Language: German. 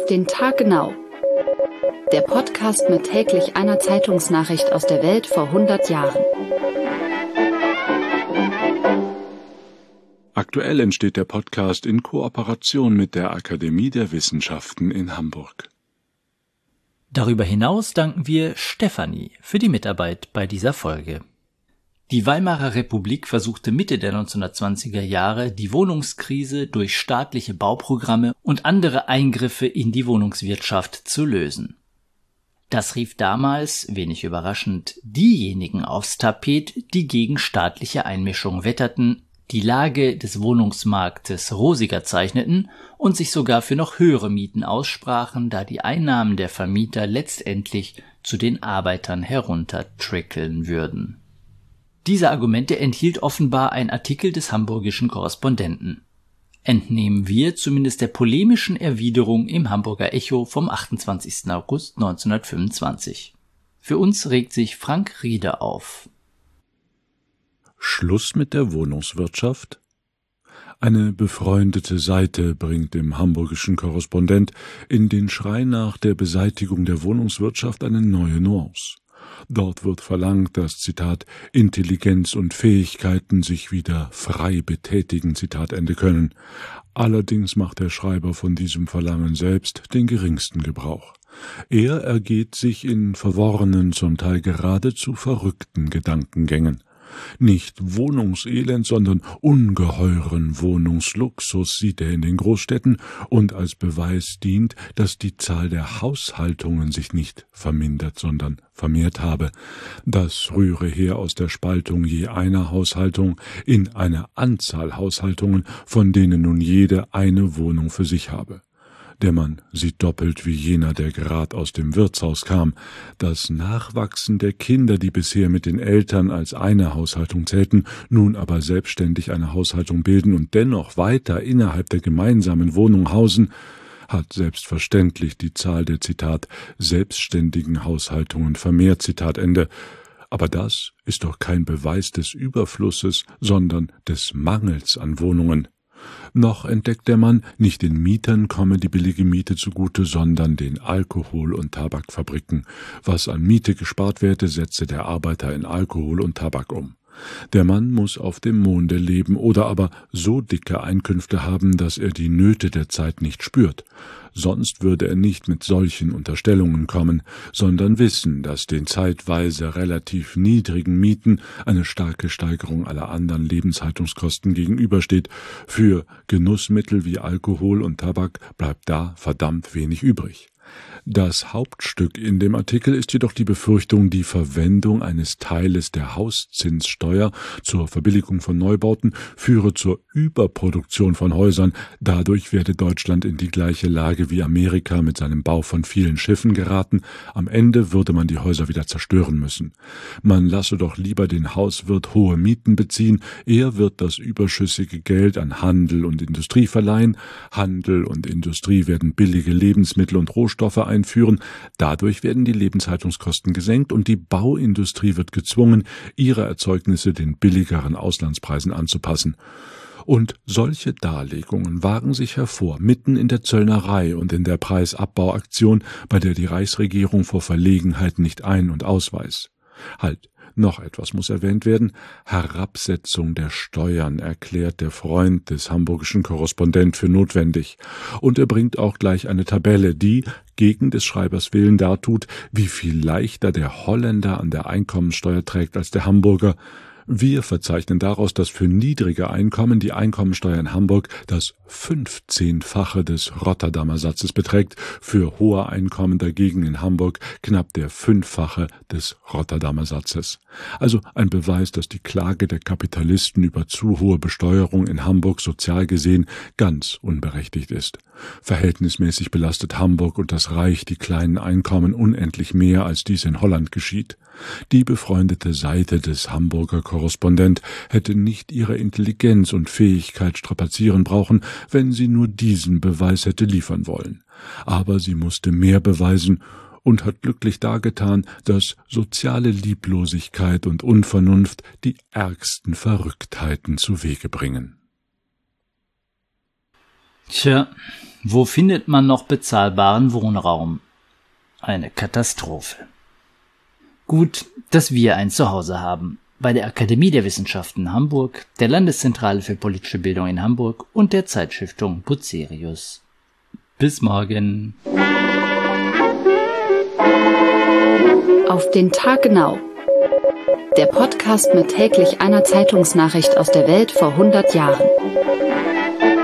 Auf den Tag genau. Der Podcast mit täglich einer Zeitungsnachricht aus der Welt vor 100 Jahren. Aktuell entsteht der Podcast in Kooperation mit der Akademie der Wissenschaften in Hamburg. Darüber hinaus danken wir Stefanie für die Mitarbeit bei dieser Folge. Die Weimarer Republik versuchte Mitte der 1920er Jahre, die Wohnungskrise durch staatliche Bauprogramme und andere Eingriffe in die Wohnungswirtschaft zu lösen. Das rief damals, wenig überraschend, diejenigen aufs Tapet, die gegen staatliche Einmischung wetterten, die Lage des Wohnungsmarktes rosiger zeichneten und sich sogar für noch höhere Mieten aussprachen, da die Einnahmen der Vermieter letztendlich zu den Arbeitern heruntertrickeln würden. Diese Argumente enthielt offenbar ein Artikel des Hamburgischen Korrespondenten. Entnehmen wir zumindest der polemischen Erwiderung im Hamburger Echo vom 28. August 1925. Für uns regt sich Frank Riede auf. Schluss mit der Wohnungswirtschaft? Eine befreundete Seite bringt dem Hamburgischen Korrespondent in den Schrei nach der Beseitigung der Wohnungswirtschaft eine neue Nuance. Dort wird verlangt, dass, Zitat, Intelligenz und Fähigkeiten sich wieder frei betätigen, Zitat Ende können. Allerdings macht der Schreiber von diesem Verlangen selbst den geringsten Gebrauch. Er ergeht sich in verworrenen, zum Teil geradezu verrückten Gedankengängen. Nicht Wohnungselend, sondern ungeheuren Wohnungsluxus sieht er in den Großstädten und als Beweis dient, dass die Zahl der Haushaltungen sich nicht vermindert, sondern vermehrt habe. Das rühre her aus der Spaltung je einer Haushaltung in eine Anzahl Haushaltungen, von denen nun jede eine Wohnung für sich habe. Der Mann sieht doppelt wie jener, der grad aus dem Wirtshaus kam. Das Nachwachsen der Kinder, die bisher mit den Eltern als eine Haushaltung zählten, nun aber selbstständig eine Haushaltung bilden und dennoch weiter innerhalb der gemeinsamen Wohnung hausen, hat selbstverständlich die Zahl der, Zitat, selbstständigen Haushaltungen vermehrt, Zitat Ende. Aber das ist doch kein Beweis des Überflusses, sondern des Mangels an Wohnungen. Noch entdeckt der Mann, nicht den Mietern komme die billige Miete zugute, sondern den Alkohol- und Tabakfabriken. Was an Miete gespart werde, setze der Arbeiter in Alkohol und Tabak um. Der Mann muss auf dem Monde leben oder aber so dicke Einkünfte haben, dass er die Nöte der Zeit nicht spürt. Sonst würde er nicht mit solchen Unterstellungen kommen, sondern wissen, dass den zeitweise relativ niedrigen Mieten eine starke Steigerung aller anderen Lebenshaltungskosten gegenübersteht. Für Genussmittel wie Alkohol und Tabak bleibt da verdammt wenig übrig. Das Hauptstück in dem Artikel ist jedoch die Befürchtung, die Verwendung eines Teiles der Hauszinssteuer zur Verbilligung von Neubauten führe zur Überproduktion von Häusern. Dadurch werde Deutschland in die gleiche Lage wie Amerika mit seinem Bau von vielen Schiffen geraten. Am Ende würde man die Häuser wieder zerstören müssen. Man lasse doch lieber den Hauswirt hohe Mieten beziehen. Er wird das überschüssige Geld an Handel und Industrie verleihen. Handel und Industrie werden billige Lebensmittel und Rohstoffe einführen. Dadurch werden die Lebenshaltungskosten gesenkt und die Bauindustrie wird gezwungen, ihre Erzeugnisse den billigeren Auslandspreisen anzupassen. Und solche Darlegungen wagen sich hervor, mitten in der Zöllnerei und in der Preisabbauaktion, bei der die Reichsregierung vor Verlegenheit nicht ein- und ausweist. Halt! Noch etwas muss erwähnt werden. Herabsetzung der Steuern erklärt der Freund des hamburgischen Korrespondent für notwendig. Und er bringt auch gleich eine Tabelle, die, gegen des Schreibers Willen, dartut, wie viel leichter der Holländer an der Einkommensteuer trägt als der Hamburger. Wir verzeichnen daraus, dass für niedrige Einkommen die Einkommensteuer in Hamburg das 15-fache des Rotterdamer Satzes beträgt, für hohe Einkommen dagegen in Hamburg knapp der 5-fache des Rotterdamer Satzes. Also ein Beweis, dass die Klage der Kapitalisten über zu hohe Besteuerung in Hamburg sozial gesehen ganz unberechtigt ist. Verhältnismäßig belastet Hamburg und das Reich die kleinen Einkommen unendlich mehr, als dies in Holland geschieht. Die befreundete Seite des Hamburger Korrespondent hätte nicht ihre Intelligenz und Fähigkeit strapazieren brauchen, wenn sie nur diesen Beweis hätte liefern wollen. Aber sie musste mehr beweisen und hat glücklich dargetan, dass soziale Lieblosigkeit und Unvernunft die ärgsten Verrücktheiten zuwege bringen. Tja, Wo findet man noch bezahlbaren Wohnraum? Eine Katastrophe. Gut, dass wir ein Zuhause haben. Bei der Akademie der Wissenschaften Hamburg, der Landeszentrale für politische Bildung in Hamburg und der Zeitstiftung Bucerius. Bis morgen. Auf den Tag genau. Der Podcast mit täglich einer Zeitungsnachricht aus der Welt vor 100 Jahren.